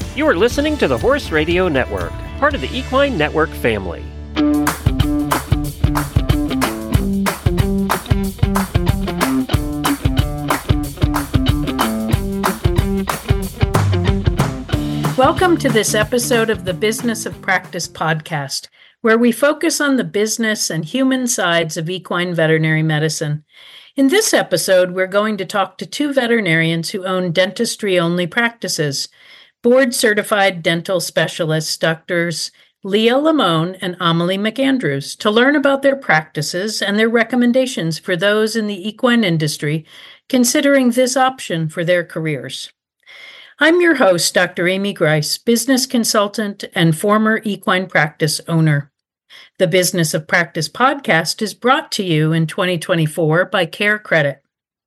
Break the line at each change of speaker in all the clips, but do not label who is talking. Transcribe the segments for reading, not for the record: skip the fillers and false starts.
You are listening to the Horse Radio Network, part of the Equine Network family.
Welcome to this episode of the Business of Practice podcast, where we focus on the business and human sides of equine veterinary medicine. In this episode, we're going to talk to two veterinarians who own dentistry-only practices, board-certified dental specialists, Drs. Leah Lamone and Amelie McAndrews, to learn about their practices and their recommendations for those in the equine industry considering this option for their careers. I'm your host, Dr. Amy Grice, business consultant and former equine practice owner. The Business of Practice podcast is brought to you in 2024 by Care Credit.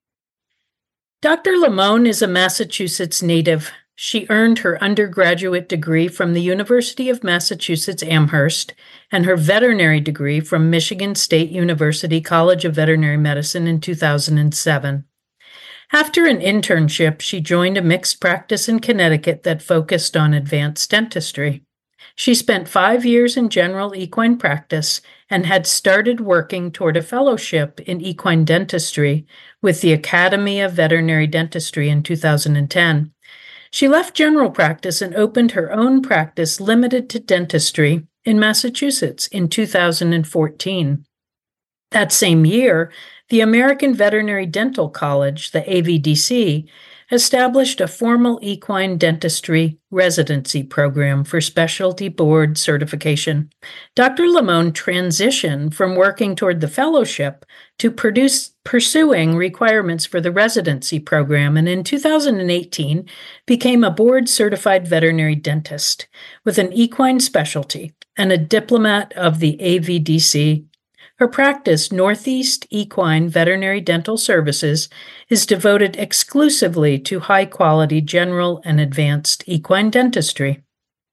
Dr. Lamone is a Massachusetts native. She earned her undergraduate degree from the University of Massachusetts Amherst and her veterinary degree from Michigan State University College of Veterinary Medicine in 2007. After an internship, she joined a mixed practice in Connecticut that focused on advanced dentistry. She spent 5 years in general equine practice and had started working toward a fellowship in equine dentistry with the Academy of Veterinary Dentistry in 2010. She left general practice and opened her own practice limited to dentistry in Massachusetts in 2014. That same year, the American Veterinary Dental College, the AVDC, established a formal equine dentistry residency program for specialty board certification. Dr. Lamone transitioned from working toward the fellowship to pursuing requirements for the residency program, and in 2018 became a board-certified veterinary dentist with an equine specialty and a diplomat of the AVDC. Her practice, Northeast Equine Veterinary Dental Services, is devoted exclusively to high-quality general and advanced equine dentistry.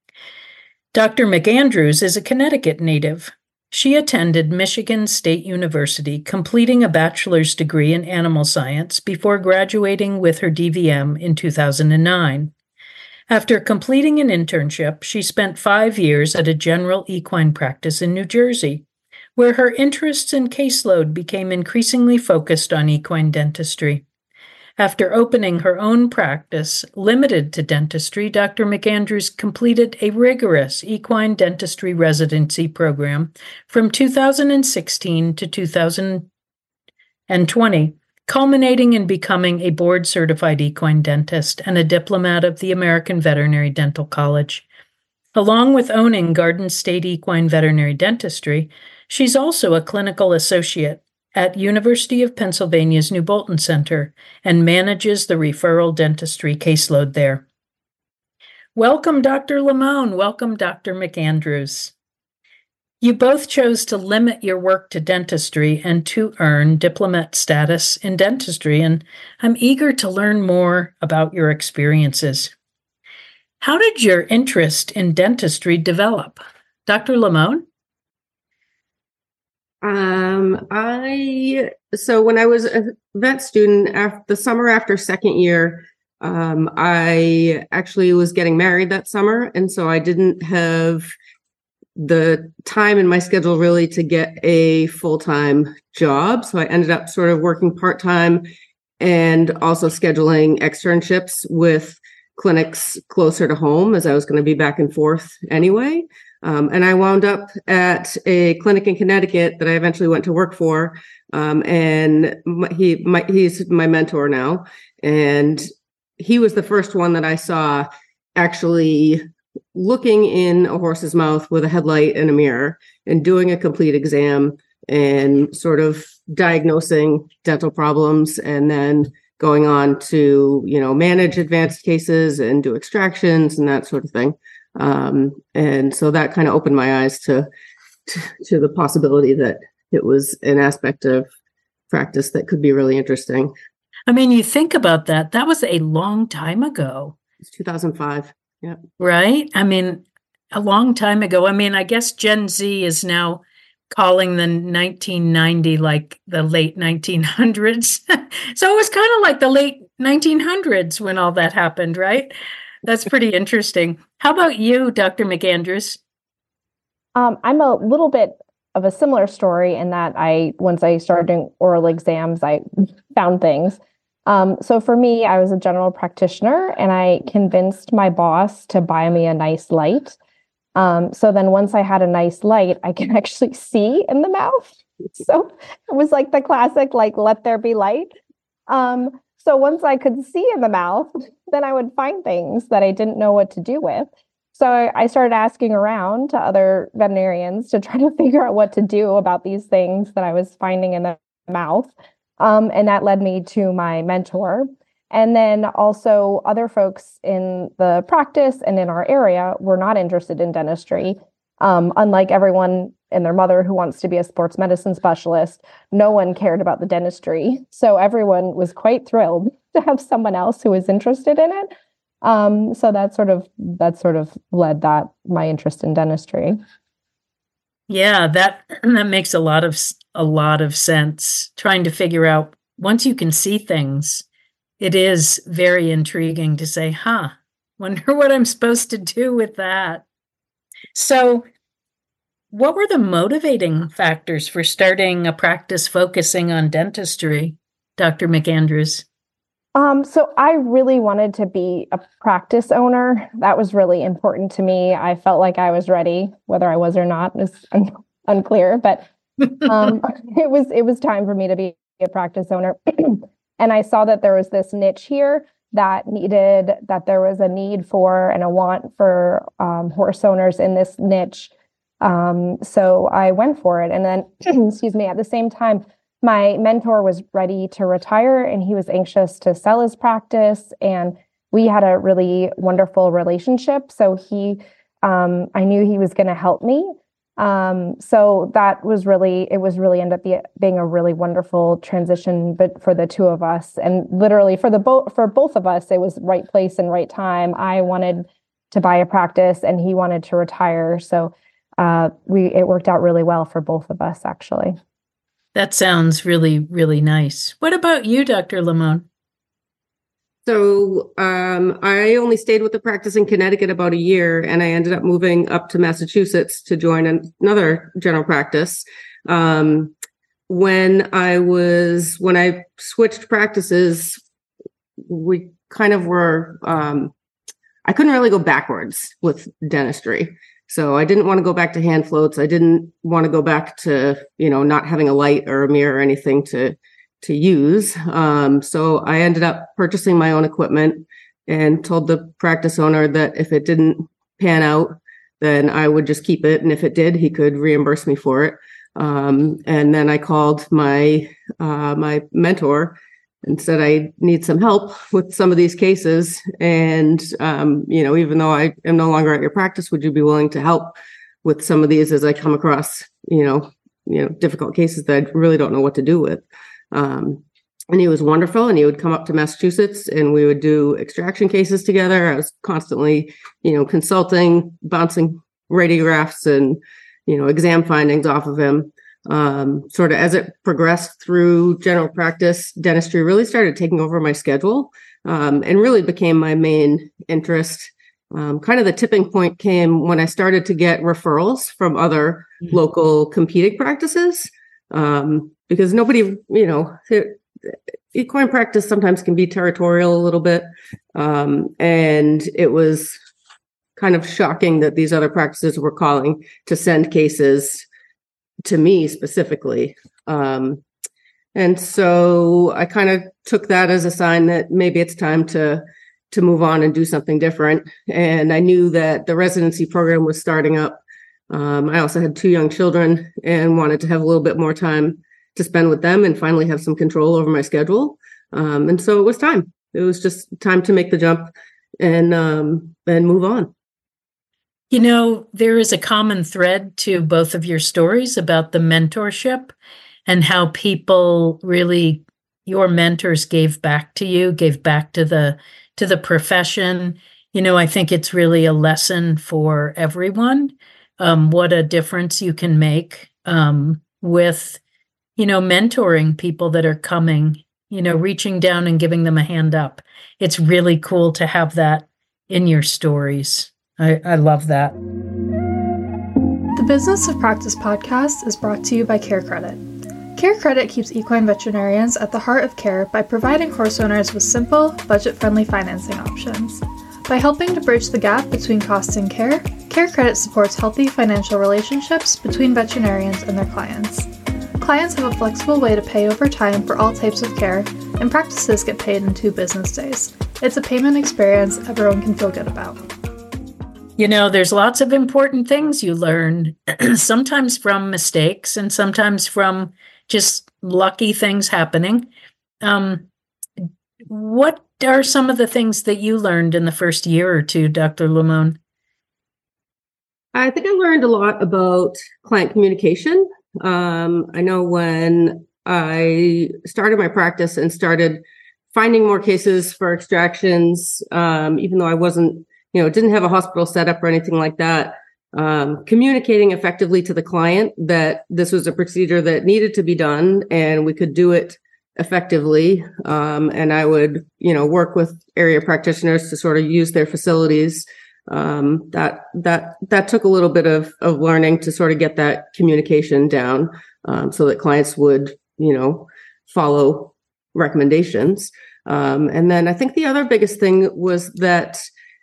Dr. McAndrews is a Connecticut native. She attended Michigan State University, completing a bachelor's degree in animal science before graduating with her DVM in 2009. After completing an internship, she spent 5 years at a general equine practice in New Jersey, where her interests and caseload became increasingly focused on equine dentistry. After opening her own practice limited to dentistry, Dr. McAndrews completed a rigorous equine dentistry residency program from 2016 to 2020, culminating in becoming a board-certified equine dentist and a diplomat of the American Veterinary Dental College. Along with owning Garden State Equine Veterinary Dentistry, she's also a clinical associate at University of Pennsylvania's New Bolton Center and manages the referral dentistry caseload there. Welcome, Dr. Lamone. Welcome, Dr. McAndrews. You both chose to limit your work to dentistry and to earn diplomat status in dentistry, and I'm eager to learn more about your experiences. How did your interest in dentistry develop? Dr. Lamone?
So when I was a vet student, the summer after second year, I actually was getting married that summer. And so I didn't have the time in my schedule really to get a full-time job. So I ended up sort of working part-time and also scheduling externships with clinics closer to home, as I was going to be back and forth anyway. And I wound up at a clinic in Connecticut that I eventually went to work for. And he's my mentor now. And he was the first one that I saw actually looking in a horse's mouth with a headlight and a mirror and doing a complete exam and sort of diagnosing dental problems, and then going on to, manage advanced cases and do extractions and that sort of thing. And so that kind of opened my eyes to the possibility that it was an aspect of practice that could be really interesting.
I mean, you think about that. That was a long time ago.
It's 2005. Yeah.
Right? I mean, a long time ago. I mean, I guess Gen Z is now calling the 1990 like the late 1900s. So it was kind of like the late 1900s when all that happened, right? That's pretty interesting. How about you, Dr. McAndrews?
I'm a little bit of a similar story in that once I started doing oral exams, I found things. So for me, I was a general practitioner and I convinced my boss to buy me a nice light. So then once I had a nice light, I can actually see in the mouth. So it was like the classic, like, let there be light. So once I could see in the mouth, then I would find things that I didn't know what to do with. So I started asking around to other veterinarians to try to figure out what to do about these things that I was finding in the mouth. And that led me to my mentor. And then also other folks in the practice and in our area were not interested in dentistry. Unlike everyone and their mother who wants to be a sports medicine specialist, no one cared about the dentistry. So everyone was quite thrilled to have someone else who was interested in it. So that sort of led my interest in dentistry.
Yeah, that makes a lot of sense. Trying to figure out, once you can see things, it is very intriguing to say, wonder what I'm supposed to do with that. So what were the motivating factors for starting a practice focusing on dentistry, Dr. McAndrews?
So I really wanted to be a practice owner. That was really important to me. I felt like I was ready, whether I was or not is unclear, but it was time for me to be a practice owner. And I saw that there was this niche here that there was a need for and a want for horse owners in this niche. So I went for it. And then, excuse me, at the same time, my mentor was ready to retire and he was anxious to sell his practice. And we had a really wonderful relationship. So I knew he was going to help me. So it was really ended up being a really wonderful transition, but for the two of us, and literally for both of us, it was right place and right time. I wanted to buy a practice and he wanted to retire. So, it worked out really well for both of us, actually.
That sounds really, really nice. What about you, Dr. Limon?
So I only stayed with the practice in Connecticut about a year, and I ended up moving up to Massachusetts to join another general practice. When I switched practices, we kind of were, I couldn't really go backwards with dentistry. So I didn't want to go back to hand floats. I didn't want to go back to, not having a light or a mirror or anything to use. So I ended up purchasing my own equipment and told the practice owner that if it didn't pan out, then I would just keep it. And if it did, he could reimburse me for it. And then I called my mentor and said, I need some help with some of these cases. And, even though I am no longer at your practice, would you be willing to help with some of these as I come across, difficult cases that I really don't know what to do with? And he was wonderful, and he would come up to Massachusetts and we would do extraction cases together. I was constantly, consulting, bouncing radiographs and, exam findings off of him. Sort of as it progressed through general practice, dentistry really started taking over my schedule, and really became my main interest. Kind of the tipping point came when I started to get referrals from other local competing practices, because nobody, equine practice sometimes can be territorial a little bit. And it was kind of shocking that these other practices were calling to send cases to me specifically. And so I kind of took that as a sign that maybe it's time to move on and do something different. And I knew that the residency program was starting up. I also had 2 young children and wanted to have a little bit more time to spend with them and finally have some control over my schedule. And so it was time. It was just time to make the jump and move on.
There is a common thread to both of your stories about the mentorship and how people really, your mentors gave back to you, gave back to the profession. I think it's really a lesson for everyone, what a difference you can make with, mentoring people that are coming, reaching down and giving them a hand up. It's really cool to have that in your stories. I love that.
The Business of Practice podcast is brought to you by Care Credit. Care Credit keeps equine veterinarians at the heart of care by providing horse owners with simple, budget-friendly financing options. By helping to bridge the gap between cost and care, Care Credit supports healthy financial relationships between veterinarians and their clients. Clients have a flexible way to pay over time for all types of care, and practices get paid in 2 business days. It's a payment experience everyone can feel good about.
You know, there's lots of important things you learn, sometimes from mistakes and sometimes from just lucky things happening. What are some of the things that you learned in the first year or two, Dr. Limon?
I think I learned a lot about client communication. I know when I started my practice and started finding more cases for extractions, even though I wasn't, didn't have a hospital set up or anything like that, communicating effectively to the client that this was a procedure that needed to be done and we could do it effectively. And I would, work with area practitioners to sort of use their facilities. That took a little bit of learning to sort of get that communication down, so that clients would, follow recommendations. And then I think the other biggest thing was that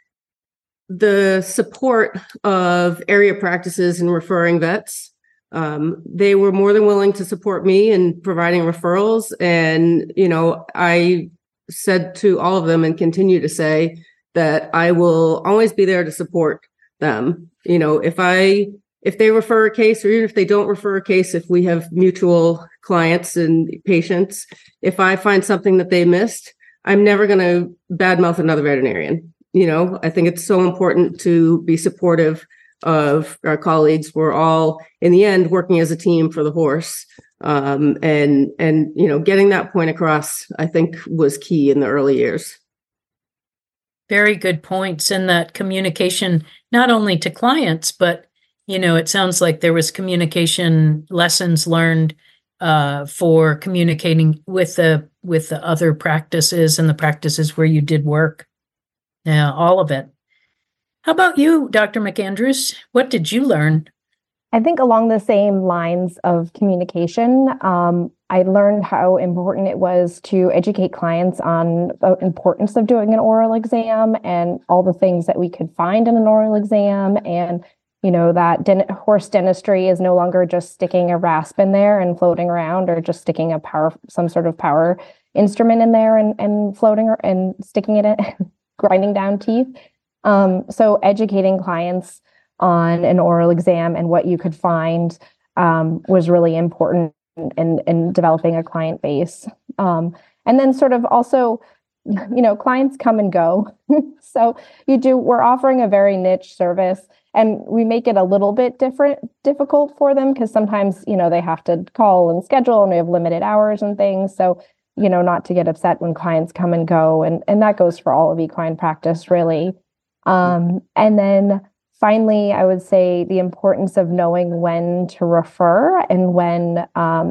the support of area practices and referring vets, they were more than willing to support me in providing referrals. And, I said to all of them and continue to say that I will always be there to support them. If they refer a case, or even if they don't refer a case, if we have mutual clients and patients, if I find something that they missed, I'm never going to badmouth another veterinarian. I think it's so important to be supportive of our colleagues. We're all, in the end, working as a team for the horse. And getting that point across, I think, was key in the early years.
Very good points in that communication, not only to clients, but, it sounds like there was communication lessons learned for communicating with the other practices and the practices where you did work. Yeah, all of it. How about you, Dr. McAndrews? What did you learn?
I think along the same lines of communication, I learned how important it was to educate clients on the importance of doing an oral exam and all the things that we could find in an oral exam. And, that horse dentistry is no longer just sticking a rasp in there and floating around, or just sticking some sort of power instrument in there and floating and sticking it in, grinding down teeth. So educating clients on an oral exam and what you could find was really important in developing a client base. And then sort of also, clients come and go. So we're offering a very niche service, and we make it a little bit difficult for them because sometimes, they have to call and schedule and we have limited hours and things. So, not to get upset when clients come and go. And that goes for all of equine practice, really. And then finally, I would say the importance of knowing when to refer and when,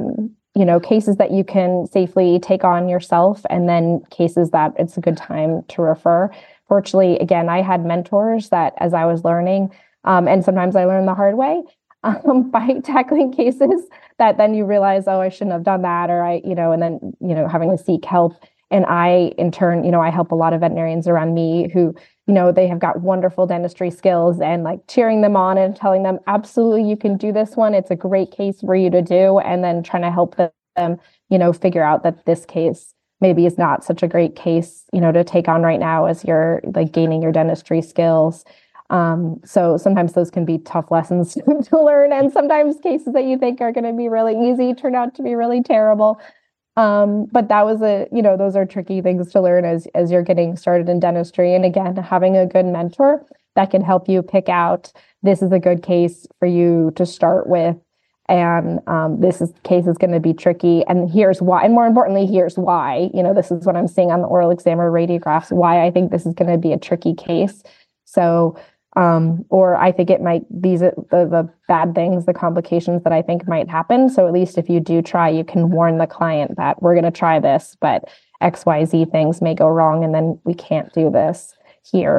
cases that you can safely take on yourself, and then cases that it's a good time to refer. Fortunately, again, I had mentors that as I was learning, and sometimes I learned the hard way by tackling cases that then you realize, oh, I shouldn't have done that, or and then, having to seek help. And I, in turn, I help a lot of veterinarians around me who, they have got wonderful dentistry skills, and like cheering them on and telling them, absolutely, you can do this one. It's a great case for you to do. And then trying to help them, figure out that this case maybe is not such a great case, to take on right now as you're like gaining your dentistry skills. So sometimes those can be tough lessons to learn. And sometimes cases that you think are going to be really easy turn out to be really terrible. But that was those are tricky things to learn as you're getting started in dentistry. And again, having a good mentor that can help you pick out, this is a good case for you to start with. And case is going to be tricky. And here's why. And more importantly, here's why. This is what I'm seeing on the oral exam or radiographs, why I think this is going to be a tricky case. So, or I think it might, these are the bad things, the complications that I think might happen. So at least if you do try, you can warn the client that we're going to try this, but XYZ things may go wrong, and then we can't do this here.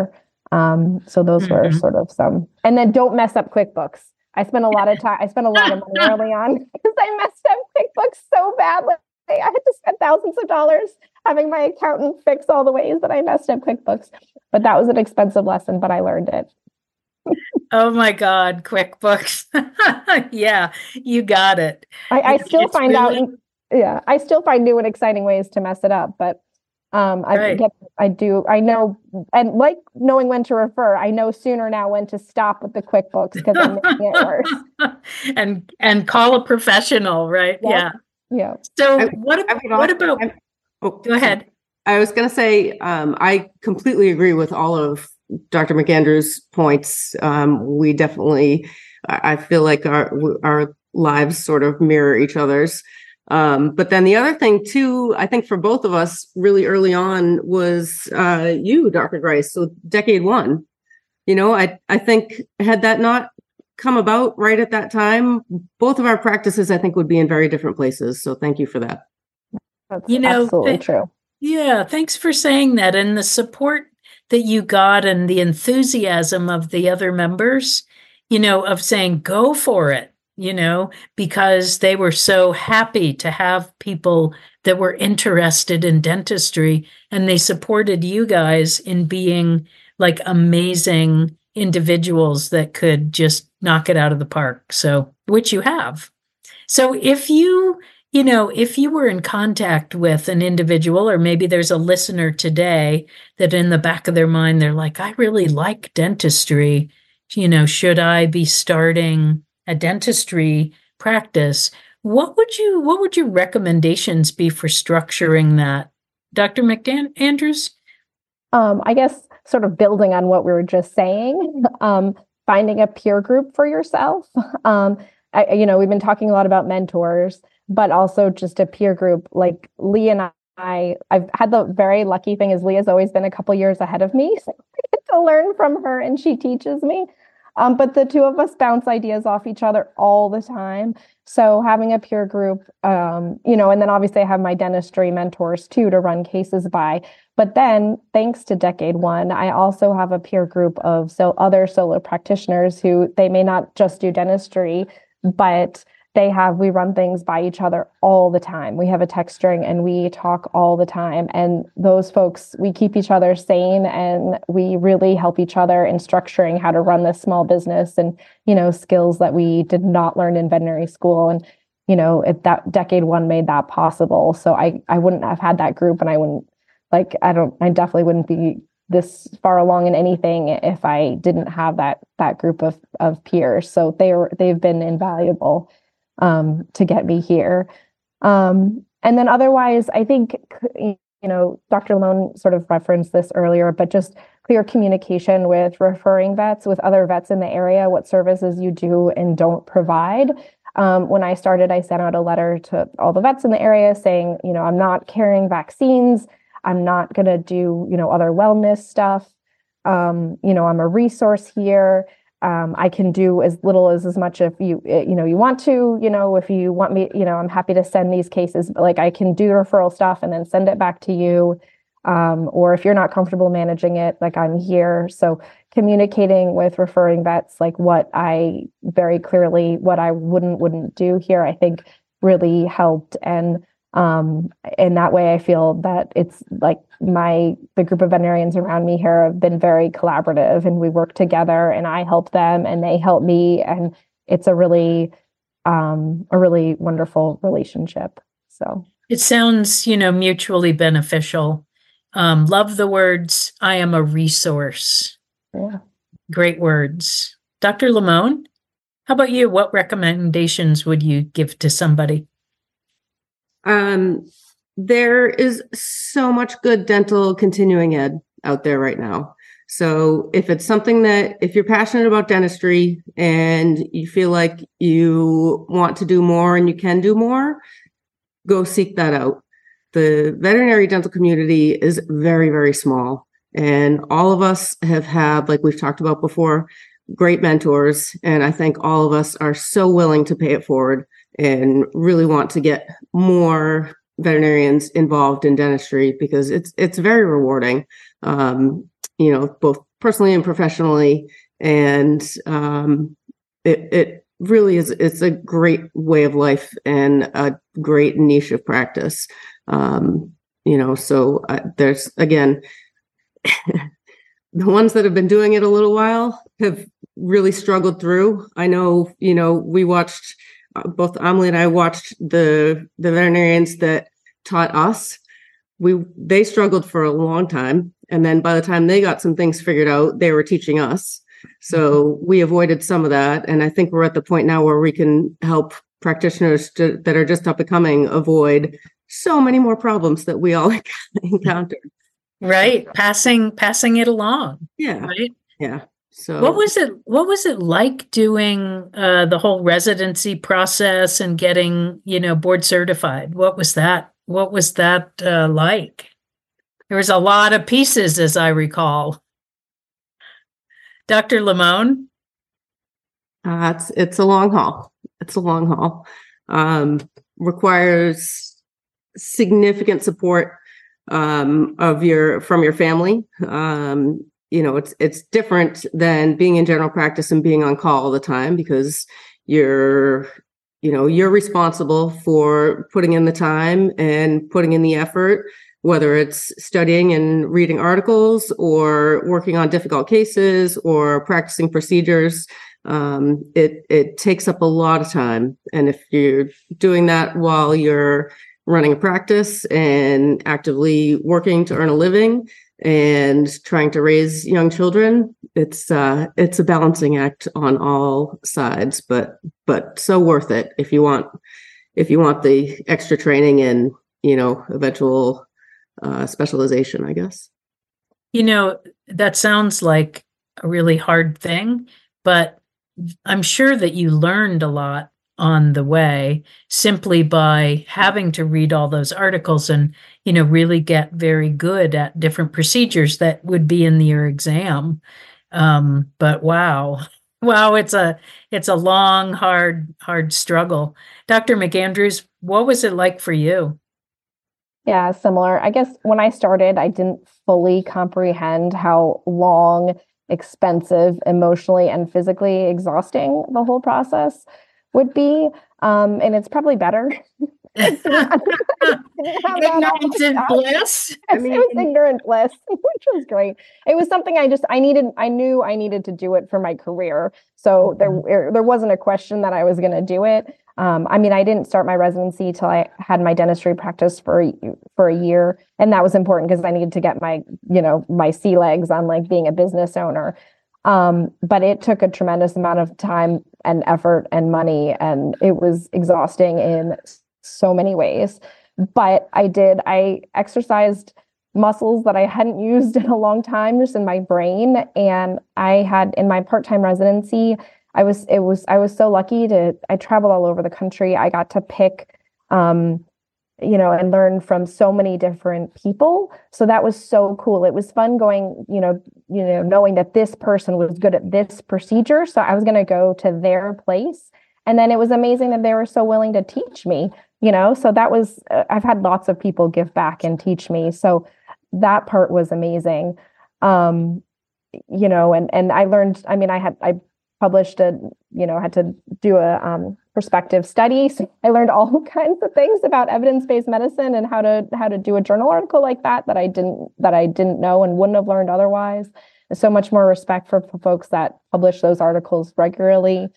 So those were sort of some, and then don't mess up QuickBooks. I spent a lot of money early on because I messed up QuickBooks so badly. I had to spend thousands of dollars having my accountant fix all the ways that I messed up QuickBooks. But that was an expensive lesson, but I learned it.
Oh my God, QuickBooks. Yeah, you got it.
I still find new and exciting ways to mess it up, but I know, and like knowing when to refer, I know sooner now when to stop with the QuickBooks because I'm making it worse.
and call a professional, right?
Yep.
Yeah. So what about? Go ahead.
I was going to say, I completely agree with all of Dr. McAndrews' points. We definitely, I feel like our lives sort of mirror each other's. But then the other thing too, I think for both of us really early on was you, Dr. Grice. So decade one, I think had that not come about right at that time, both of our practices, I think, would be in very different places. So thank you for that.
That's absolutely true.
Yeah, thanks for saying that. And the support that you got and the enthusiasm of the other members, of saying, go for it, because they were so happy to have people that were interested in dentistry, and they supported you guys in being like amazing individuals that could just knock it out of the park. So, which you have. So if you were in contact with an individual, or maybe there's a listener today that in the back of their mind, they're like, I really like dentistry. Should I be starting a dentistry practice? What would your recommendations be for structuring that? Dr. McAndrews?
I guess sort of building on what we were just saying, finding a peer group for yourself. We've been talking a lot about mentors, but also just a peer group. Like Lee and I've had the very lucky thing is Leah's always been a couple years ahead of me, so I get to learn from her and she teaches me. But the two of us bounce ideas off each other all the time. So having a peer group, and then obviously I have my dentistry mentors too to run cases by. But then thanks to Decade One, I also have a peer group of other solo practitioners who they may not just do dentistry, but we run things by each other all the time. We have a text string and we talk all the time. And those folks, we keep each other sane and we really help each other in structuring how to run this small business and, skills that we did not learn in veterinary school. And, if that Decade One made that possible. So I wouldn't have had that group, and I definitely wouldn't be this far along in anything if I didn't have that group of peers. So they've been invaluable to get me here. And then otherwise, I think, Dr. Lamone sort of referenced this earlier, but just clear communication with referring vets, with other vets in the area, what services you do and don't provide. When I started, I sent out a letter to all the vets in the area saying, I'm not carrying vaccines. I'm not going to do, other wellness stuff. I'm a resource here. I can do as little as much if you want to, if you want me, I'm happy to send these cases, but I can do the referral stuff and then send it back to you. Or if you're not comfortable managing it, I'm here. So communicating with referring vets, what I wouldn't do here, I think really helped. And in that way, I feel that it's the group of veterinarians around me here have been very collaborative, and we work together, and I help them and they help me. And it's a really wonderful relationship. So
it sounds, mutually beneficial. Love the words, I am a resource.
Yeah. Great
words. Dr. Lamone, how about you? What recommendations would you give to somebody?
There is so much good dental continuing ed out there right now. So if it's something if you're passionate about dentistry and you feel like you want to do more and you can do more, go seek that out. The veterinary dental community is very, very small. And all of us have had, like we've talked about before, great mentors. And I think all of us are so willing to pay it forward and really want to get more veterinarians involved in dentistry because it's very rewarding. both personally and professionally. And it really is, it's a great way of life and a great niche of practice. So there's, again, the ones that have been doing it a little while have really struggled through. I know, we watched, both Amelie and I watched the veterinarians that taught us. They struggled for a long time. And then by the time they got some things figured out, they were teaching us. So we avoided some of that. And I think we're at the point now where we can help practitioners that are just up and coming avoid so many more problems that we all encounter.
Right. Passing it along.
Yeah.
Right.
Yeah. So
what was it like doing the whole residency process and getting, board certified? What was that like? There was a lot of pieces, as I recall. Dr. Limon?
It's a long haul. It's a long haul. Requires significant support from your family. It's different than being in general practice and being on call all the time, because you're responsible for putting in the time and putting in the effort, whether it's studying and reading articles or working on difficult cases or practicing procedures. It takes up a lot of time. And if you're doing that while you're running a practice and actively working to earn a living and trying to raise young children, it's a balancing act on all sides, but so worth it if you want the extra training and eventual specialization, I guess.
That sounds like a really hard thing, but I'm sure that you learned a lot on the way simply by having to read all those articles and, really get very good at different procedures that would be in your exam. But wow, it's a long, hard struggle. Dr. McAndrews, what was it like for you?
Yeah, similar. I guess when I started, I didn't fully comprehend how long, expensive, emotionally and physically exhausting the whole process would be. And it's probably better.
Ignorance and bliss.
It was ignorant bliss, which was great. It was something I knew I needed to do it for my career. So there wasn't a question that I was going to do it. I didn't start my residency till I had my dentistry practice for a year. And that was important because I needed to get my sea legs on like being a business owner. But it took a tremendous amount of time and effort and money, and it was exhausting in so many ways. But I exercised muscles that I hadn't used in a long time, just in my brain. And I had, in my part-time residency, I was so lucky I traveled all over the country. I got to pick, and learn from so many different people. So that was so cool. It was fun going, knowing that this person was good at this procedure. So I was going to go to their place. And then it was amazing that they were so willing to teach me, so that was, I've had lots of people give back and teach me. So that part was amazing. And I learned, I published had to do a perspective study. So I learned all kinds of things about evidence-based medicine and how to do a journal article like that I didn't know and wouldn't have learned otherwise. There's so much more respect for folks that publish those articles regularly.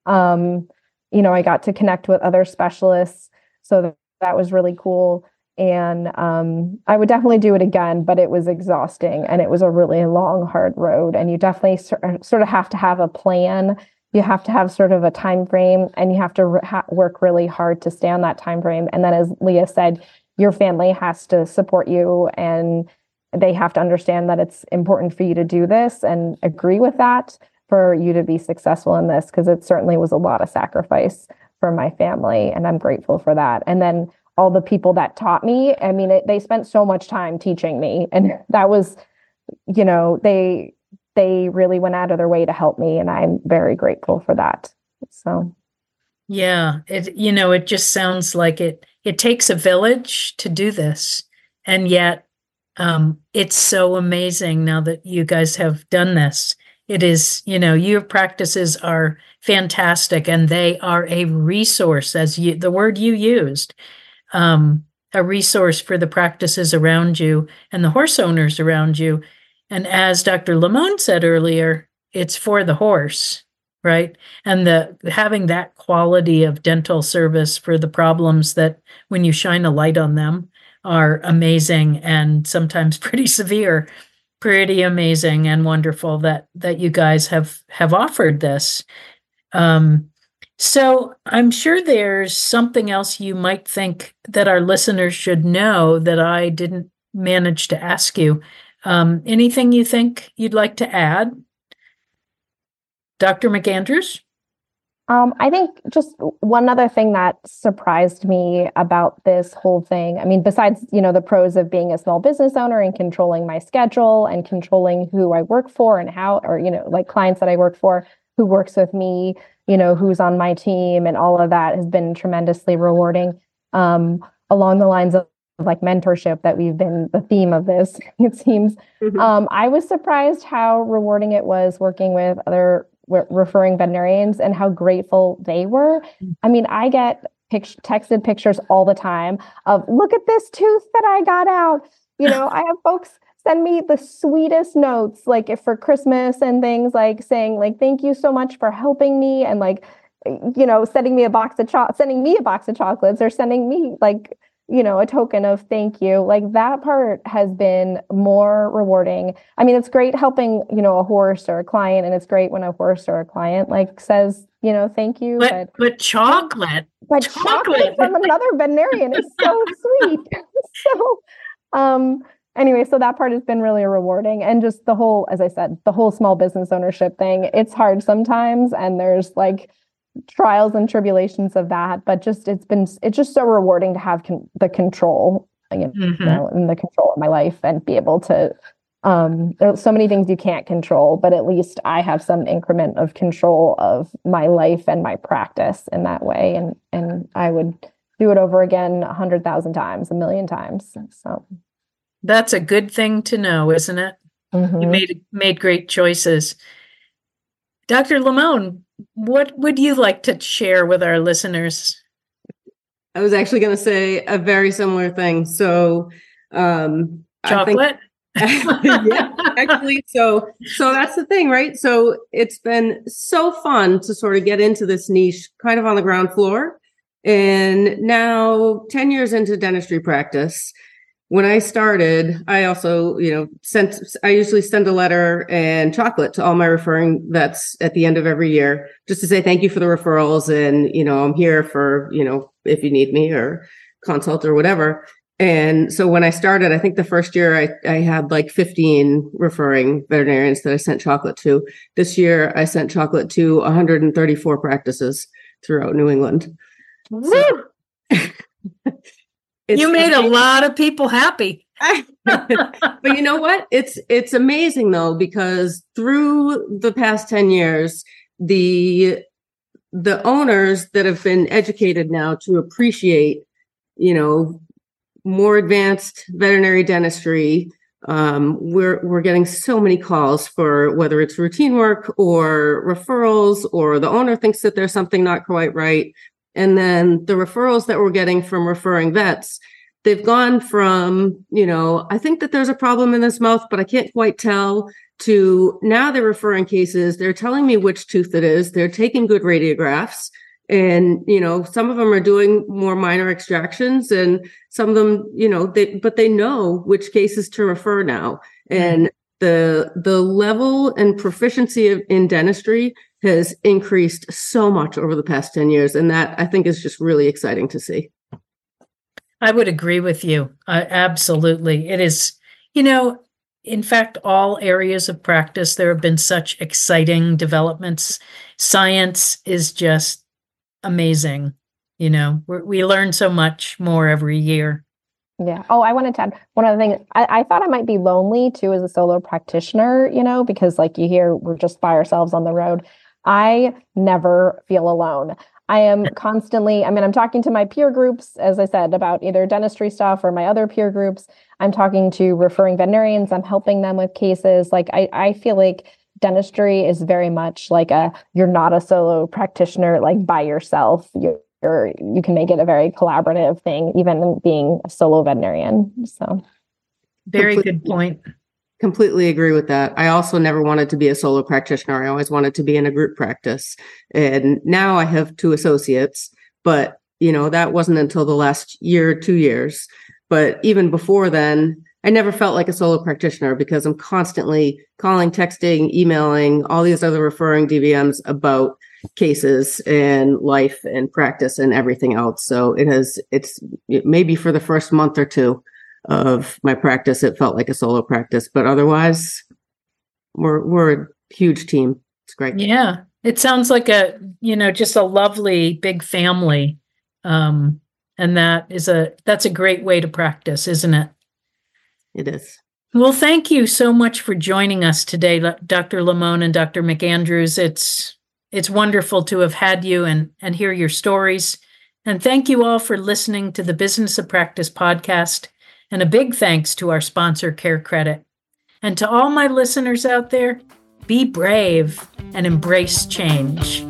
I got to connect with other specialists. So that was really cool. And I would definitely do it again, but it was exhausting and it was a really long, hard road. And you definitely sort of have to have a plan. You have to have sort of a time frame, and you have to work really hard to stay on that time frame. And then, as Leah said, your family has to support you, and they have to understand that it's important for you to do this and agree with that for you to be successful in this, because it certainly was a lot of sacrifice for my family, and I'm grateful for that. And then all the people that taught me, they spent so much time teaching me, and that was, they really went out of their way to help me, and I'm very grateful for that. So,
yeah, it just sounds like it takes a village to do this, and yet It's so amazing now that you guys have done this. It is, your practices are fantastic and they are a resource, the word you used, a resource for the practices around you and the horse owners around you. And as Dr. Limon said earlier, it's for the horse, right? And having that quality of dental service for the problems that when you shine a light on them are amazing and sometimes pretty severe, pretty amazing and wonderful that you guys have offered this. So I'm sure there's something else you might think that our listeners should know that I didn't manage to ask you. Anything you think you'd like to add? Dr. McAndrews?
I think just one other thing that surprised me about this whole thing, I mean, besides, the pros of being a small business owner and controlling my schedule and controlling who I work for and how, or, like clients that I work for, who works with me, who's on my team, and all of that has been tremendously rewarding, along the lines of like mentorship that we've been the theme of this, it seems.
Mhm.
I was surprised how rewarding it was working with other referring veterinarians and how grateful they were. I mean, I get texted pictures all the time of, look at this tooth that I got out. I have folks send me the sweetest notes, like if for Christmas and things, like saying like, thank you so much for helping me. And like, sending me a box of chocolates, or sending me like, a token of thank you. Like that part has been more rewarding. I mean, it's great helping, a horse or a client, and it's great when a horse or a client like says, thank you.
But chocolate.
Chocolate from another veterinarian is so sweet. So, anyway, so that part has been really rewarding. And just the whole, as I said, the whole small business ownership thing, it's hard sometimes. And there's like trials and tribulations of that, but it's just so rewarding to have the control, and the control of my life and be able to, there's so many things you can't control, but at least I have some increment of control of my life and my practice in that way. And I would do it over again 100,000 times, 1,000,000 times. So
that's a good thing to know, isn't it?
Mm-hmm.
You made great choices. Dr. Limon, what would you like to share with our listeners?
I was actually going to say a very similar thing. So,
chocolate?
Yeah, actually. So that's the thing, right? So it's been so fun to sort of get into this niche kind of on the ground floor. And now 10 years into dentistry practice, when I started, I also, I usually send a letter and chocolate to all my referring vets at the end of every year, just to say thank you for the referrals. And, I'm here for, if you need me or consult or whatever. And so when I started, I think the first year I had like 15 referring veterinarians that I sent chocolate to. This year, I sent chocolate to 134 practices throughout New England. So,
you made a lot of people happy.
But you know what? It's amazing though, because through the past 10 years, the owners that have been educated now to appreciate, more advanced veterinary dentistry, we're getting so many calls for whether it's routine work or referrals, or the owner thinks that there's something not quite right. And then the referrals that we're getting from referring vets, they've gone from, I think that there's a problem in this mouth, but I can't quite tell, to now they're referring cases. They're telling me which tooth it is. They're taking good radiographs. And, some of them are doing more minor extractions, and some of them, they know which cases to refer now. And the level and proficiency in dentistry has increased so much over the past 10 years. And that I think is just really exciting to see.
I would agree with you. Absolutely. It is, in fact, all areas of practice, there have been such exciting developments. Science is just amazing. We learn so much more every year.
Yeah. Oh, I wanted to add one other thing. I thought I might be lonely too as a solo practitioner, because like you hear, we're just by ourselves on the road. I never feel alone. I am constantly, I'm talking to my peer groups, as I said, about either dentistry stuff or my other peer groups. I'm talking to referring veterinarians. I'm helping them with cases. Like I feel like dentistry is very much like you're not a solo practitioner, like by yourself. You can make it a very collaborative thing, even being a solo veterinarian. So
very good point.
Completely agree with that. I also never wanted to be a solo practitioner. I always wanted to be in a group practice. And now I have 2 associates, but that wasn't until the last year, 2 years. But even before then, I never felt like a solo practitioner because I'm constantly calling, texting, emailing, all these other referring DVMs about cases and life and practice and everything else. So it's maybe for the first month or 2 of my practice, it felt like a solo practice, but otherwise we're a huge team. It's great.
Yeah. It sounds like just a lovely big family. And that's a great way to practice, isn't it?
It is.
Well, thank you so much for joining us today, Dr. Limon and Dr. McAndrews. It's wonderful to have had you and hear your stories. And thank you all for listening to the Business of Practice podcast. And a big thanks to our sponsor, CareCredit. And to all my listeners out there, be brave and embrace change.